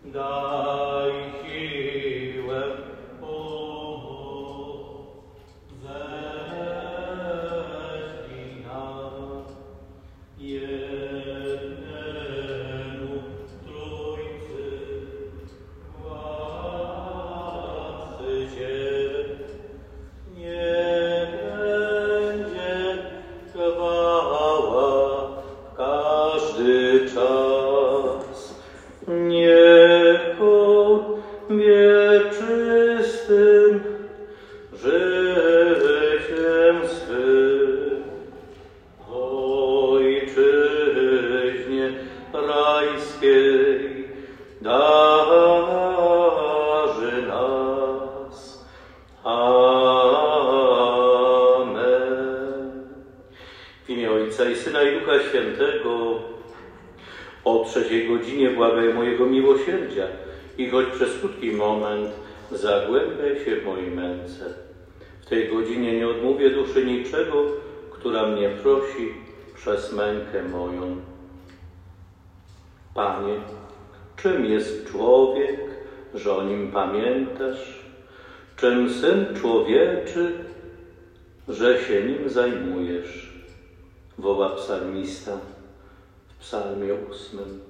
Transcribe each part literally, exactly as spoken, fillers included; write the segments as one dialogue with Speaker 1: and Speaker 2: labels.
Speaker 1: daj siłę, o, ześlij nam jednemu Trójcy, władcy Ciebie. Niech będzie chwała w każdy czas. Niech on wieczystym życiem swym Ojczyźnie rajskiej darzy nas. Amen. W imię Ojca i Syna i Ducha Świętego. O trzeciej godzinie błagaj mojego miłosierdzia i choć przez krótki moment zagłębiaj się w mojej męce. W tej godzinie nie odmówię duszy niczego, która mnie prosi przez mękę moją. Panie, czym jest człowiek, że o nim pamiętasz? Czym Syn Człowieczy, że się nim zajmujesz? Woła psalmista w psalmie ósmym.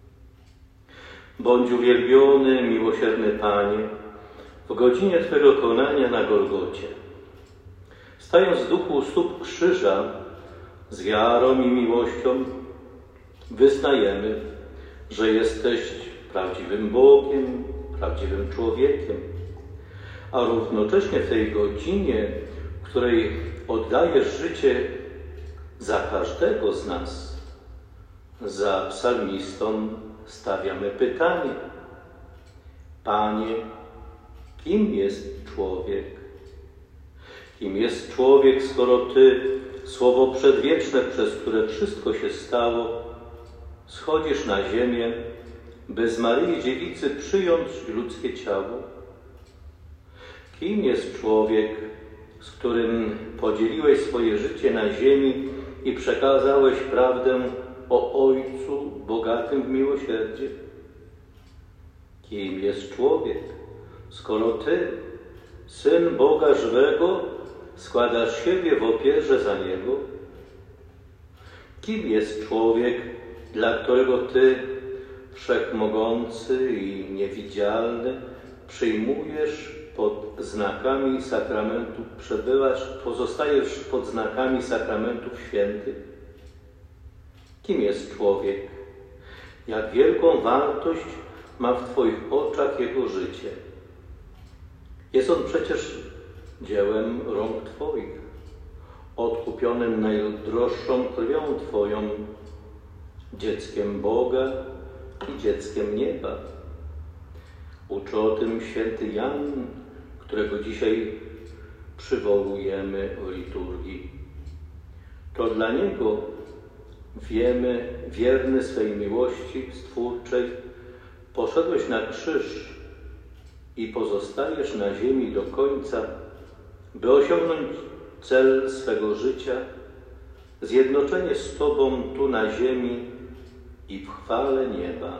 Speaker 1: Bądź uwielbiony, miłosierny Panie, w godzinie Twego konania na Golgocie. Stając w duchu u stóp krzyża, z wiarą i miłością wyznajemy, że jesteś prawdziwym Bogiem, prawdziwym człowiekiem, a równocześnie w tej godzinie, w której oddajesz życie za każdego z nas, za psalmistą stawiamy pytanie: Panie, kim jest człowiek? Kim jest człowiek, skoro Ty, Słowo przedwieczne, przez które wszystko się stało, schodzisz na ziemię, by z Maryi Dziewicy przyjąć ludzkie ciało? Kim jest człowiek, z którym podzieliłeś swoje życie na ziemi i przekazałeś prawdę o Ojcu bogatym w miłosierdzie? Kim jest człowiek, skoro Ty, Syn Boga żywego, składasz siebie w ofierze za Niego? Kim jest człowiek, dla którego Ty, Wszechmogący i niewidzialny, przyjmujesz pod znakami sakramentów, przebywasz, pozostajesz pod znakami sakramentów świętych? Kim jest człowiek? Jak wielką wartość ma w Twoich oczach jego życie? Jest on przecież dziełem rąk Twoich, odkupionym najdroższą krwią Twoją, dzieckiem Boga i dzieckiem nieba. Uczy o tym święty Jan, którego dzisiaj przywołujemy w liturgii. To dla niego, wiemy, wierny swej miłości stwórczej, poszedłeś na krzyż i pozostajesz na ziemi do końca, by osiągnąć cel swego życia, zjednoczenie z Tobą tu na ziemi i w chwale nieba.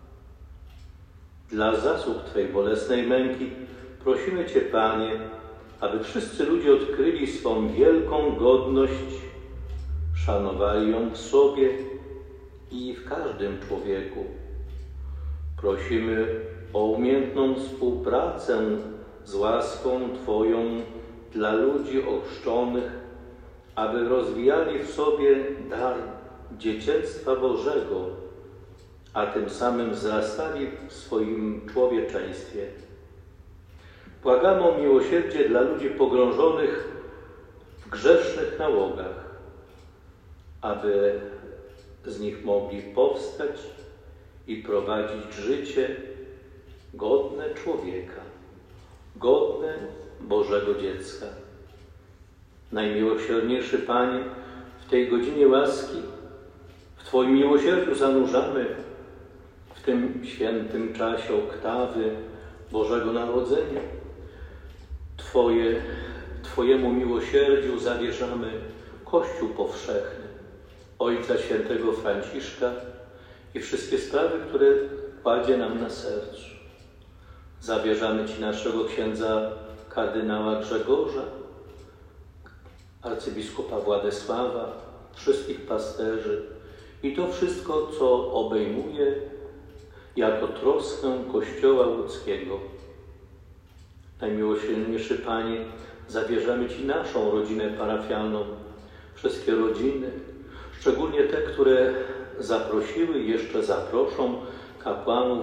Speaker 1: Dla zasług Twej bolesnej męki prosimy Cię, Panie, aby wszyscy ludzie odkryli swą wielką godność, szanowali ją w sobie i w każdym człowieku. Prosimy o umiejętną współpracę z łaską Twoją dla ludzi ochrzczonych, aby rozwijali w sobie dar dzieciństwa Bożego, a tym samym wzrastali w swoim człowieczeństwie. Błagamy o miłosierdzie dla ludzi pogrążonych w grzesznych nałogach, aby z nich mogli powstać i prowadzić życie godne człowieka, godne Bożego dziecka. Najmiłosierniejszy Panie, w tej godzinie łaski w Twoim miłosierdziu zanurzamy w tym świętym czasie oktawy Bożego Narodzenia. Twoje, Twojemu miłosierdziu zawierzamy Kościół powszechny, Ojca Świętego Franciszka i wszystkie sprawy, które kładzie nam na sercu. Zawierzamy Ci naszego księdza kardynała Grzegorza, arcybiskupa Władysława, wszystkich pasterzy i to wszystko, co obejmuje jako troskę Kościoła ludzkiego. Najmiłosierniejszy Panie, zawierzamy Ci naszą rodzinę parafialną, wszystkie rodziny, szczególnie te, które zaprosiły i jeszcze zaproszą kapłanów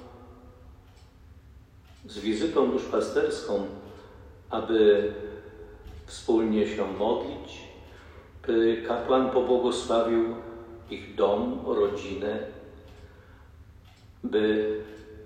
Speaker 1: z wizytą duszpasterską, aby wspólnie się modlić, by kapłan pobłogosławił ich dom, rodzinę, by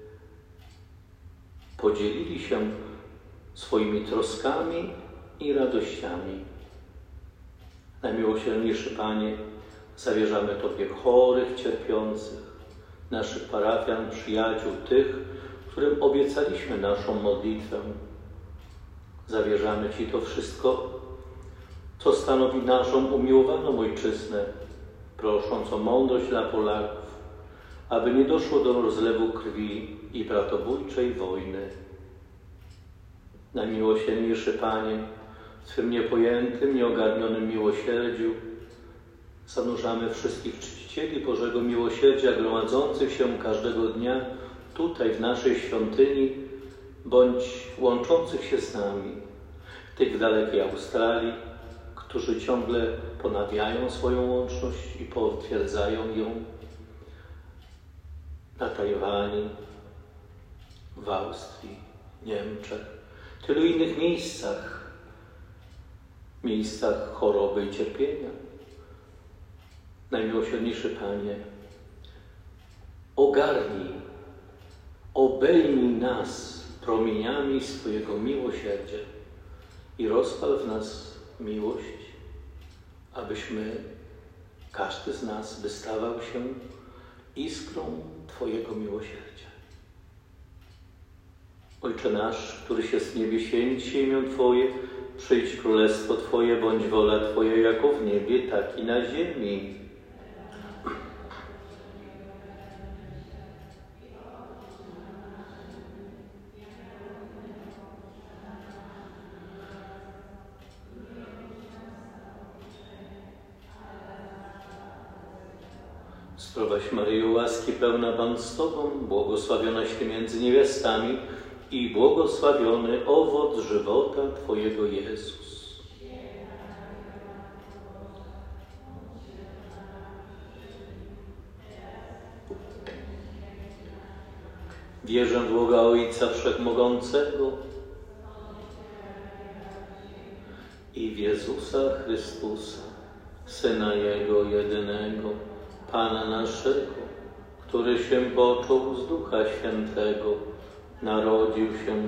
Speaker 1: podzielili się swoimi troskami i radościami. Najmiłosierniejszy Panie, zawierzamy Tobie chorych, cierpiących, naszych parafian, przyjaciół, tych, którym obiecaliśmy naszą modlitwę. Zawierzamy Ci to wszystko, co stanowi naszą umiłowaną Ojczyznę, prosząc o mądrość dla Polaków, aby nie doszło do rozlewu krwi i bratobójczej wojny. Najmiłosierniejszy Panie, w Twym niepojętym, nieogarnionym miłosierdziu zanurzamy wszystkich czcicieli Bożego Miłosierdzia gromadzących się każdego dnia tutaj w naszej świątyni, bądź łączących się z nami, tych w dalekiej Australii, którzy ciągle ponawiają swoją łączność i potwierdzają ją, na Tajwanie, w Austrii, Niemczech, tylu innych miejscach, miejscach choroby i cierpienia. Najmiłosierniejszy Panie, ogarnij, obejmij nas promieniami swojego miłosierdzia i rozpal w nas miłość, abyśmy, każdy z nas, wystawał się iskrą Twojego miłosierdzia. Ojcze nasz, któryś jest w niebie, święć się imię Twoje, przyjdź królestwo Twoje, bądź wola Twoja jako w niebie, tak i na ziemi. Zdrowaś Maryjo, łaski pełna, Pan z Tobą, błogosławionaś Ty między niewiastami i błogosławiony owoc żywota Twojego, Jezus. Wierzę w Boga Ojca Wszechmogącego i w Jezusa Chrystusa, Syna Jego jedynego, Pana naszego, który się począł z Ducha Świętego, narodził się,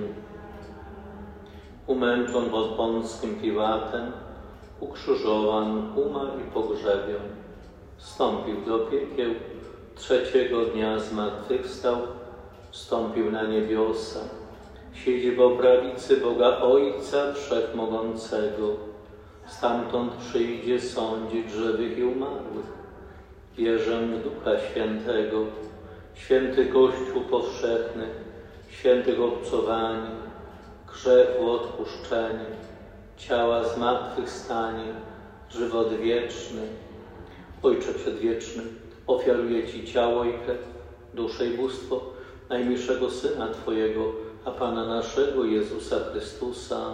Speaker 1: umęczon pod Pąckim Piłatem, ukrzyżowan, umarł i pogrzebion, wstąpił do piekieł, trzeciego dnia zmartwychwstał, wstąpił na niebiosa, siedzi po prawicy Boga Ojca Wszechmogącego, stamtąd przyjdzie sądzić żywych i umarłych. Wierzę w Ducha Świętego, święty Kościół powszechny, świętych obcowanie, grzechu odpuszczenie, ciała zmartwychwstanie, żywot wieczny. Ojcze Przedwieczny, ofiaruję Ci ciało i krew, duszę i bóstwo najmilszego Syna Twojego, a Pana naszego Jezusa Chrystusa,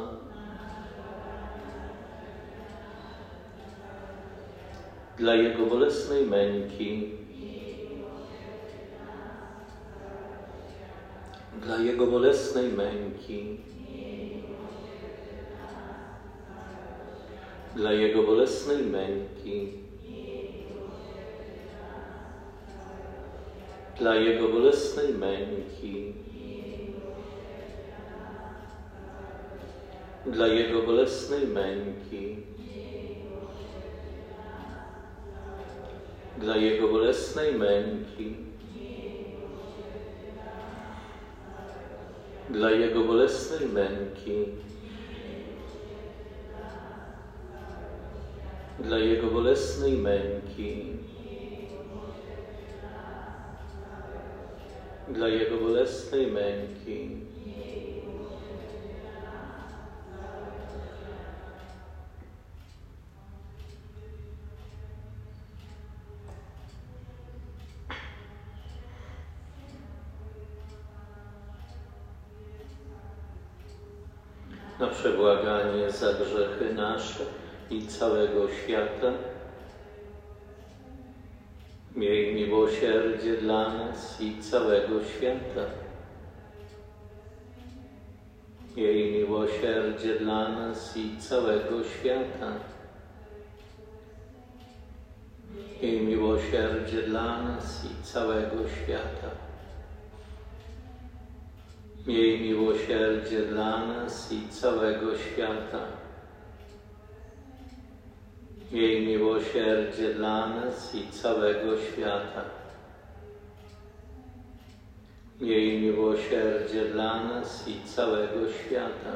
Speaker 1: dla Jego bolesnej męki, dla Jego bolesnej męki, dla Jego bolesnej męki, dla Jego bolesnej męki, dla Jego bolesnej męki, dla Jego bolesnej męki, dla Jego bolesnej męki, dla Jego bolesnej męki, dla Jego bolesnej męki, na przebłaganie za grzechy nasze i całego świata. Miej miłosierdzie dla nas i całego świata. Miej miłosierdzie dla nas i całego świata. Miej miłosierdzie dla nas i całego świata. Miej miłosierdzie dla nas i całego świata. Miej miłosierdzie dla nas i całego świata. Miej miłosierdzie dla nas i całego świata.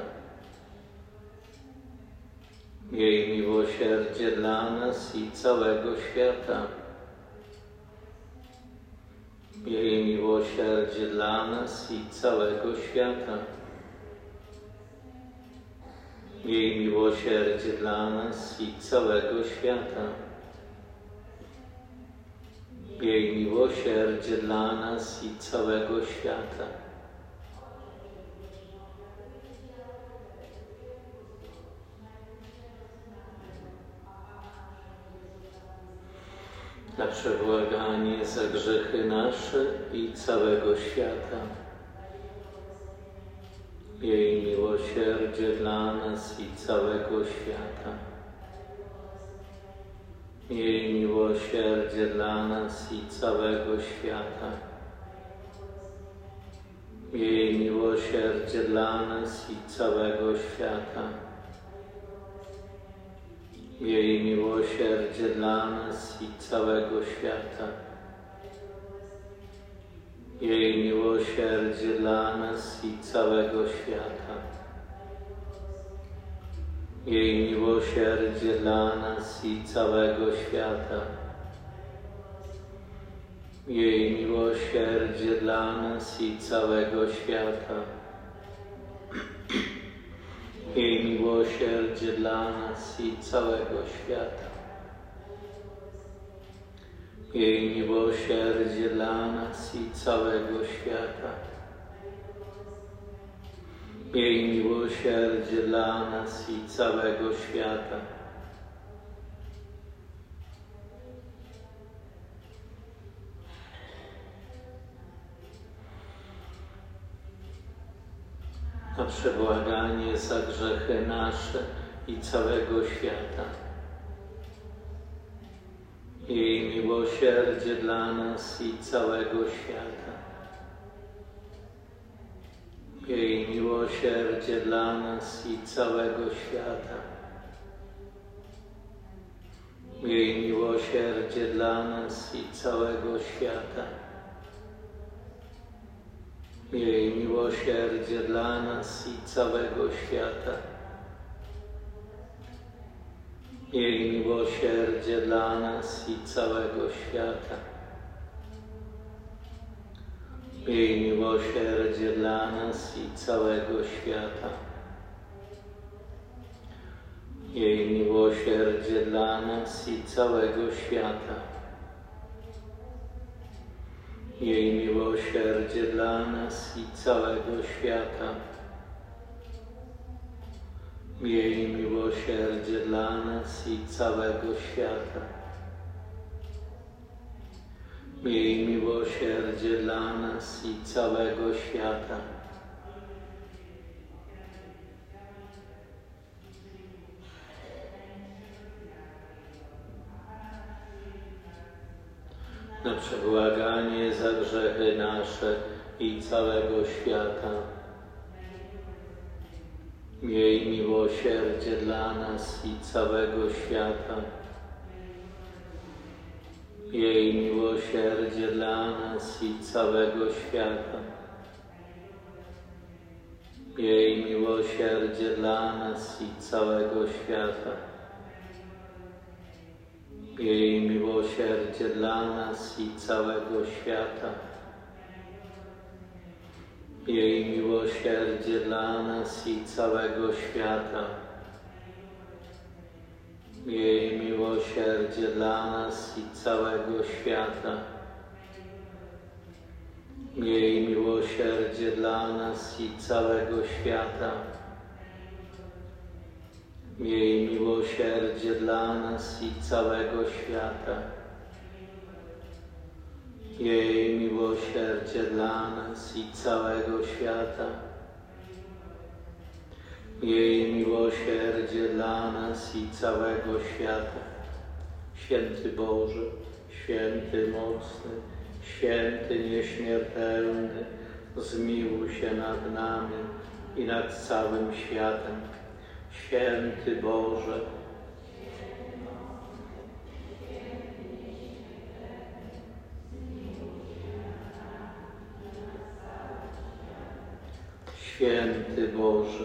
Speaker 1: Miej miłosierdzie dla nas i całego świata. Miej miłosierdzie dla nas i całego świata. Miej miłosierdzie dla nas i całego świata. Miej miłosierdzie dla nas i całego świata. Na przebłaganie za grzechy nasze i całego świata. Miej miłosierdzie dla nas i całego świata. Miej miłosierdzie dla nas i całego świata. Miej miłosierdzie dla nas i całego świata. Miej miłosierdzie dla nas i całego świata. Miej miłosierdzie dla nas i całego świata. Miej miłosierdzie dla nas i całego świata. Miej miłosierdzie dla nas i całego świata. Miej miłosierdzie dla nas i całego świata. Miej miłosierdzie dla nas i całego świata. Miej miłosierdzie dla nas i całego świata. Na przebłaganie za grzechy nasze i całego świata. Miej miłosierdzie dla nas i całego świata. Miej miłosierdzie dla nas i całego świata. Miej miłosierdzie dla nas i całego świata. Miej miłosierdzie dla nas i całego świata. Miej miłosierdzie dla nas i całego świata. Miej miłosierdzie dla nas i całego świata. Miej miłosierdzie dla nas i całego świata. Miej miłosierdzie dla nas i całego świata. Miej miłosierdzie dla nas i całego świata. Miej miłosierdzie dla nas i całego świata. Na przebłaganie za grzechy nasze i całego świata. Miej miłosierdzie dla nas i całego świata. Miej miłosierdzie dla nas i całego świata. Miej miłosierdzie dla nas i całego świata. Miej miłosierdzie dla nas i całego świata. Jej miłosierdzie dla nas i całego świata. Jej miłosierdzie dla nas i całego świata. Jej miłosierdzie dla nas i całego świata. Jej miłosierdzie dla nas i całego świata. Jej miłosierdzie dla nas i całego świata. Jej miłosierdzie dla nas i całego świata. Święty Boże, święty mocny, święty nieśmiertelny, zmiłuj się nad nami i nad całym światem. Święty Boże, Święty Boże,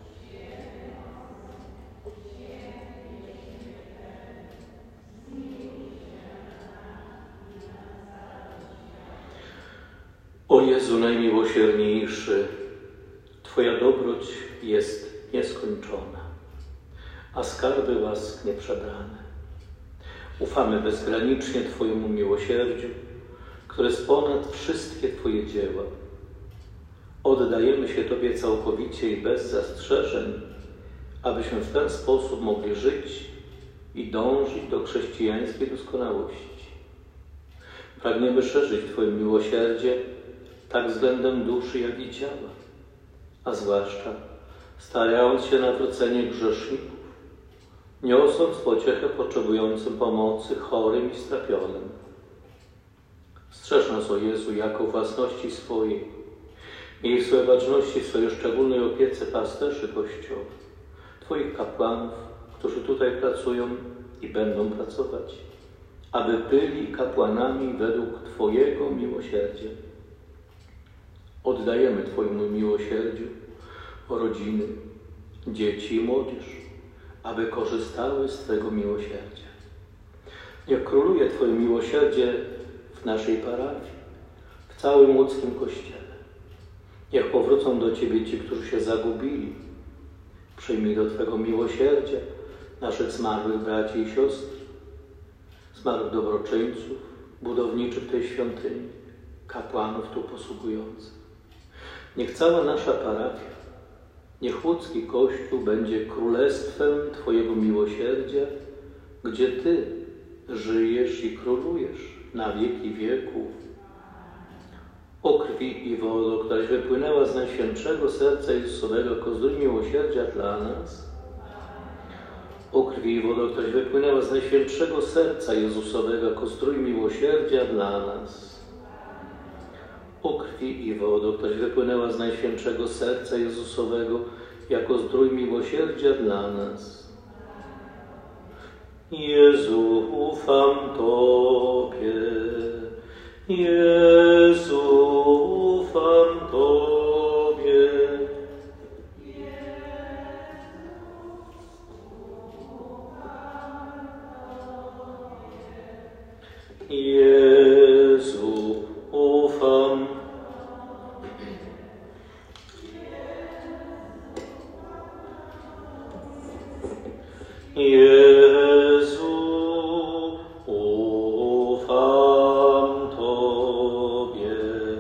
Speaker 1: o Jezu najmiłosierniejszy, Twoja dobroć jest nieskończona, a skarby łask nieprzebrane. Ufamy bezgranicznie Twojemu miłosierdziu, które jest ponad wszystkie Twoje dzieła. Oddajemy się Tobie całkowicie i bez zastrzeżeń, abyśmy w ten sposób mogli żyć i dążyć do chrześcijańskiej doskonałości. Pragniemy szerzyć Twoje miłosierdzie tak względem duszy, jak i ciała, a zwłaszcza starając się na nawrócenie grzeszników, niosąc pociechę potrzebującym pomocy, chorym i strapionym. Strzeż nas, o Jezu, jako własności swojej. Miej w swojej baczności, w swojej szczególnej opiece pasterzy Kościoła, Twoich kapłanów, którzy tutaj pracują i będą pracować, aby byli kapłanami według Twojego miłosierdzia. Oddajemy Twojemu miłosierdziu rodziny, dzieci i młodzież, aby korzystały z Twojego miłosierdzia. Niech króluje Twoje miłosierdzie w naszej parafii, w całym łódzkim Kościele. Niech powrócą do Ciebie ci, którzy się zagubili. Przyjmij do Twego miłosierdzia naszych zmarłych braci i siostry, zmarłych dobroczyńców, budowniczych tej świątyni, kapłanów tu posługujących. Niech cała nasza parafia, niech łódzki Kościół będzie królestwem Twojego miłosierdzia, gdzie Ty żyjesz i królujesz na wieki wieków. O krwi i wodo, któraś wypłynęła z Najświętszego Serca Jezusowego, jako zdrój miłosierdzia dla nas. O krwi i wodo, któraś wypłynęła z Najświętszego Serca Jezusowego, jako zdrój miłosierdzia dla nas. O krwi i wodo, któraś wypłynęła z Najświętszego Serca Jezusowego, jako zdrój miłosierdzia dla nas. Jezu, ufam Tobie. Jezu, ufam Tobie. Jezu, ufam. Jezu, ufam Tobie.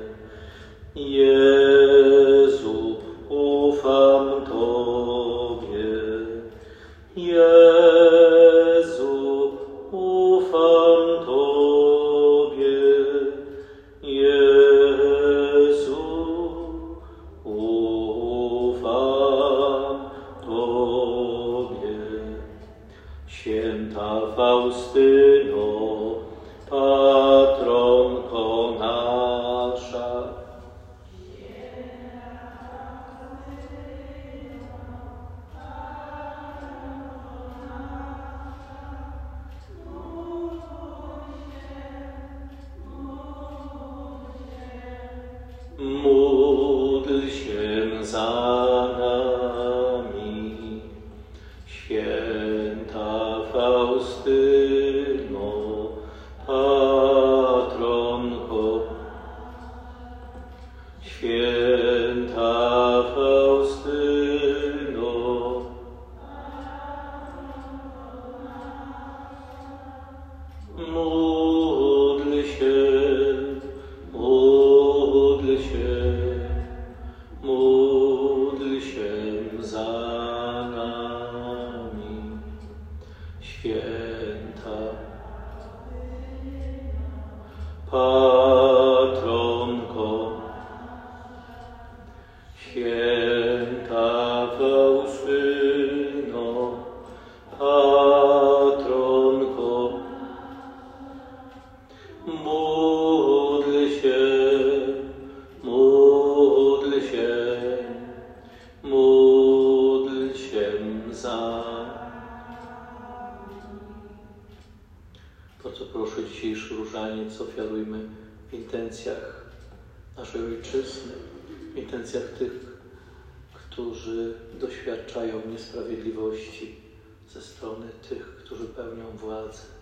Speaker 1: Jezu, ufam Tobie. Jezu, ufam Tobie. Jezu, ufam Tobie. Święta Faustyno, patronko nasza. Módl się za nami, święta Faustyno, patronko, święta w intencjach naszej Ojczyzny, w intencjach tych, którzy doświadczają niesprawiedliwości ze strony tych, którzy pełnią władzę.